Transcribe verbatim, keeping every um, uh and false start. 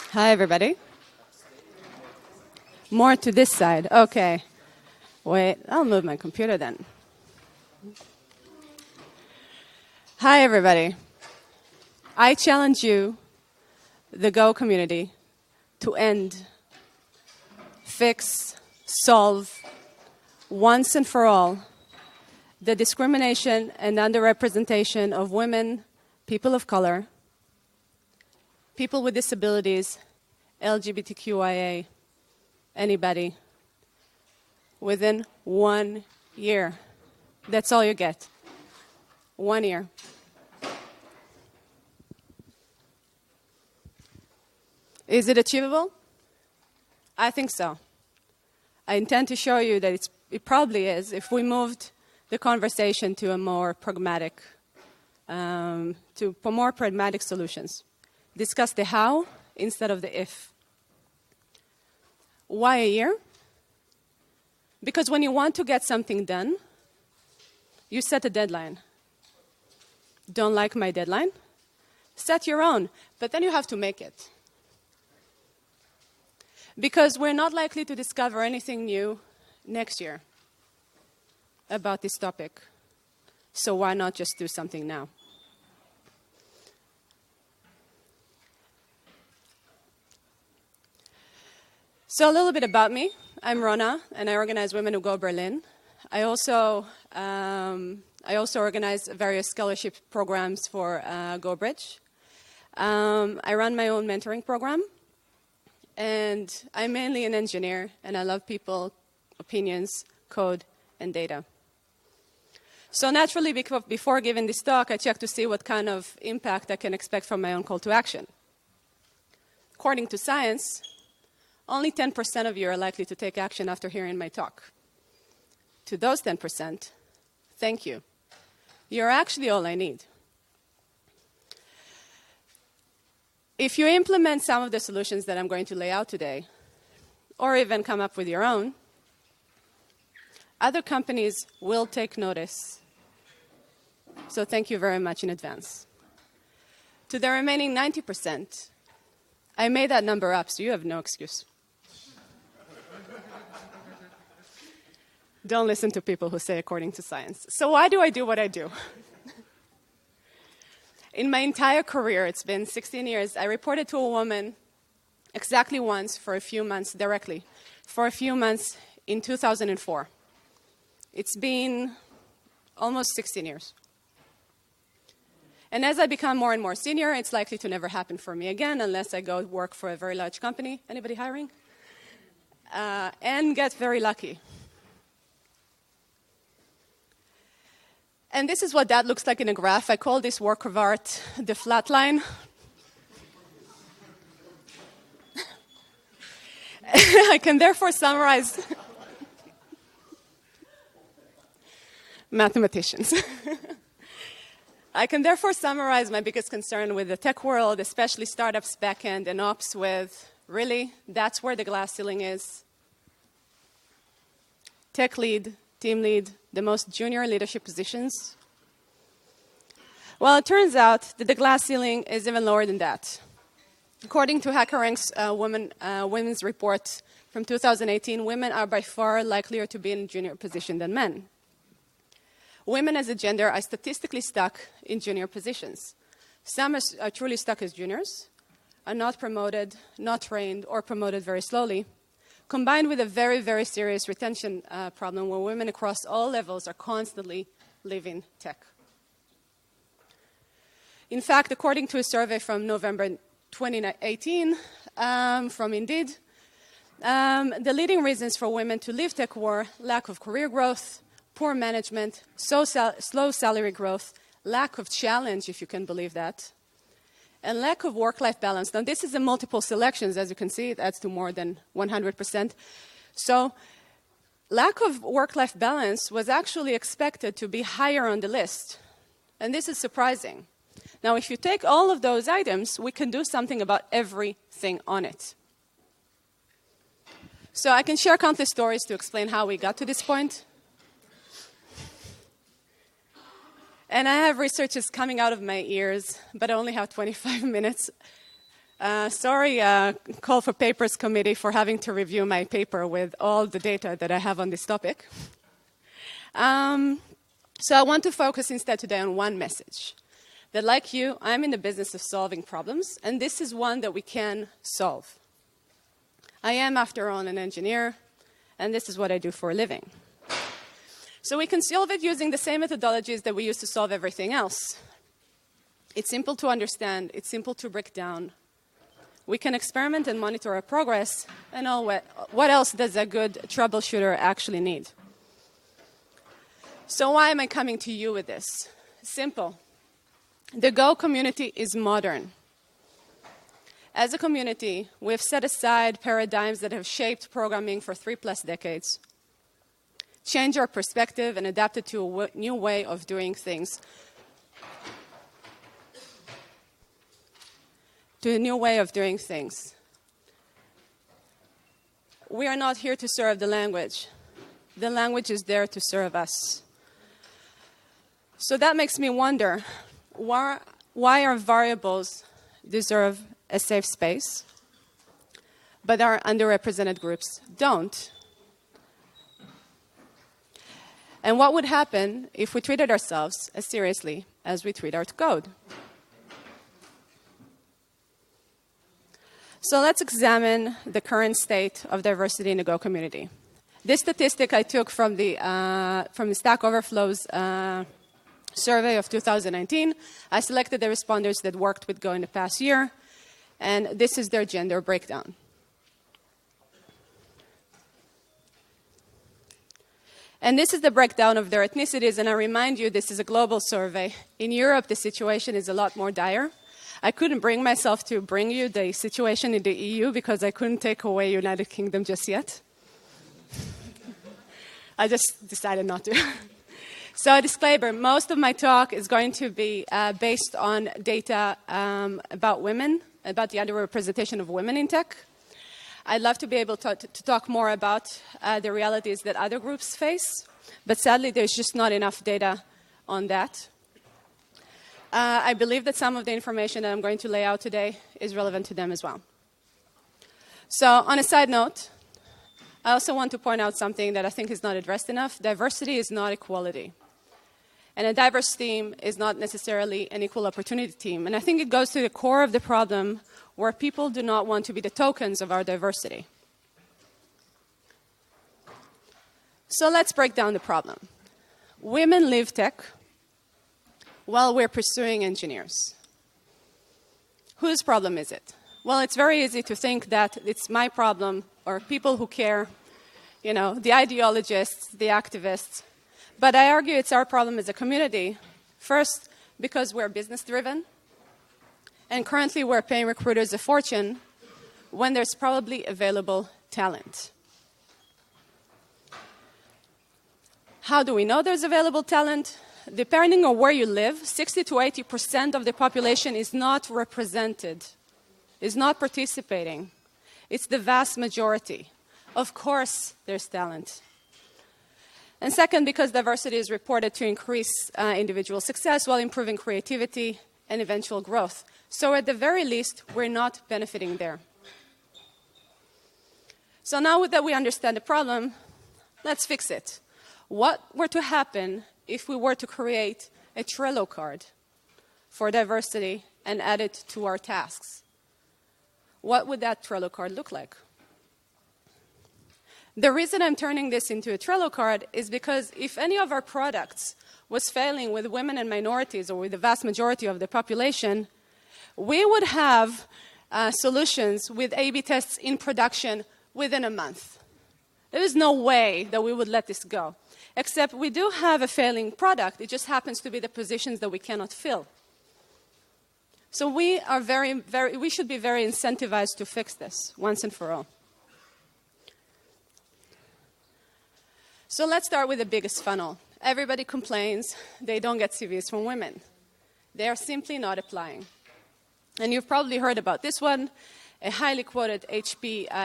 Hi, everybody. More to this side. Okay. Wait, I'll move my computer then. Hi, everybody. I challenge you, the Go community, to end, fix, solve, once and for all, the discrimination and underrepresentation of women, people of color, people with disabilities, L G B T Q I A, anybody, within one year. That's all you get. One year. Is it achievable? I think so. I intend to show you that it's, it probably is if we moved the conversation to a more pragmatic, um, to for more pragmatic solutions. Discuss the how instead of the if. Why a year? Because when you want to get something done, you set a deadline. Don't like my deadline? Set your own, but then you have to make it. Because we're not likely to discover anything new next year about this topic. So why not just do something now? So a little bit about me. I'm Rona, and I organize Women Who Go Berlin. I also um, I also organize various scholarship programs for uh, GoBridge. Um, I run my own mentoring program. And I'm mainly an engineer, and I love people, opinions, code, and data. So naturally, before giving this talk, I checked to see what kind of impact I can expect from my own call to action. According to science, only ten percent of you are likely to take action after hearing my talk. To those ten percent, thank you. You're actually all I need. If you implement some of the solutions that I'm going to lay out today, or even come up with your own, other companies will take notice. So thank you very much in advance. To the remaining ninety percent, I made that number up, so you have no excuse. Don't listen to people who say according to science. So why do I do what I do? In my entire career, it's been sixteen years, I reported to a woman exactly once for a few months directly, for a few months in two thousand four. It's been almost sixteen years. And as I become more and more senior, it's likely to never happen for me again unless I go work for a very large company. Anybody hiring? Uh, and get very lucky. And this is what that looks like in a graph. I call this work of art the flat line. I can therefore summarize mathematicians. I can therefore summarize my biggest concern with the tech world, especially startups, backend, and ops with, really, that's where the glass ceiling is. Tech lead, team lead, the most junior leadership positions. Well, it turns out that the glass ceiling is even lower than that. According to HackerRank's uh, women, uh, Women's Report from two thousand eighteen, women are by far likelier to be in a junior position than men. Women as a gender are statistically stuck in junior positions. Some are, are truly stuck as juniors, are not promoted, not trained, or promoted very slowly, combined with a very, very serious retention uh, problem where women across all levels are constantly leaving tech. In fact, according to a survey from November twenty eighteen um, from Indeed, um, the leading reasons for women to leave tech were lack of career growth, poor management, so sal- slow salary growth, lack of challenge, if you can believe that, and lack of work-life balance. Now, this is in multiple selections. As you can see, it adds to more than one hundred percent. So lack of work-life balance was actually expected to be higher on the list. And this is surprising. Now, if you take all of those items, we can do something about everything on it. So I can share countless stories to explain how we got to this point. And I have researches coming out of my ears, but I only have twenty-five minutes. Uh, sorry, uh, Call for Papers Committee, for having to review my paper with all the data that I have on this topic. Um, so I want to focus instead today on one message. That like you, I'm in the business of solving problems, and this is one that we can solve. I am, after all, an engineer, and this is what I do for a living. So we can solve it using the same methodologies that we use to solve everything else. It's simple to understand, it's simple to break down. We can experiment and monitor our progress, and all what, what else does a good troubleshooter actually need? So why am I coming to you with this? Simple. The Go community is modern. As a community, we've set aside paradigms that have shaped programming for three plus decades, changed our perspective, and adapted to a w- new way of doing things. To a new way of doing things. We are not here to serve the language. The language is there to serve us. So that makes me wonder, why, why our variables deserve a safe space, but our underrepresented groups don't? And what would happen if we treated ourselves as seriously as we treat our code? So let's examine the current state of diversity in the Go community. This statistic I took from the, uh, from the Stack Overflow's uh, survey of two thousand nineteen. I selected the responders that worked with Go in the past year, and this is their gender breakdown. And this is the breakdown of their ethnicities, and I remind you, this is a global survey. In Europe, the situation is a lot more dire. I couldn't bring myself to bring you the situation in the E U because I couldn't take away United Kingdom just yet. I just decided not to. So a disclaimer, most of my talk is going to be uh, based on data um, about women, about the underrepresentation of women in tech. I'd love to be able to, to talk more about uh, the realities that other groups face, but sadly there's just not enough data on that. Uh, I believe that some of the information that I'm going to lay out today is relevant to them as well. So on a side note, I also want to point out something that I think is not addressed enough. Diversity is not equality. And a diverse team is not necessarily an equal opportunity team. And I think it goes to the core of the problem where people do not want to be the tokens of our diversity. So let's break down the problem. Women leave tech while we're pursuing engineers. Whose problem is it? Well, it's very easy to think that it's my problem or people who care, you know, the ideologists, the activists. But I argue it's our problem as a community. First, because we're business-driven, and currently we're paying recruiters a fortune when there's probably available talent. How do we know there's available talent? Depending on where you live, sixty to eighty percent of the population is not represented, is not participating. It's the vast majority. Of course, there's talent. And second, because diversity is reported to increase uh, individual success while improving creativity and eventual growth. So at the very least, we're not benefiting there. So now that we understand the problem, let's fix it. What were to happen if we were to create a Trello card for diversity and add it to our tasks? What would that Trello card look like? The reason I'm turning this into a Trello card is because if any of our products was failing with women and minorities or with the vast majority of the population, we would have uh, solutions with A B tests in production within a month. There is no way that we would let this go. Except we do have a failing product. It just happens to be the positions that we cannot fill. So we are very, very, we should be very incentivized to fix this once and for all. So let's start with the biggest funnel. Everybody complains they don't get C Vs from women. They are simply not applying. And you've probably heard about this one, a highly quoted H P uh,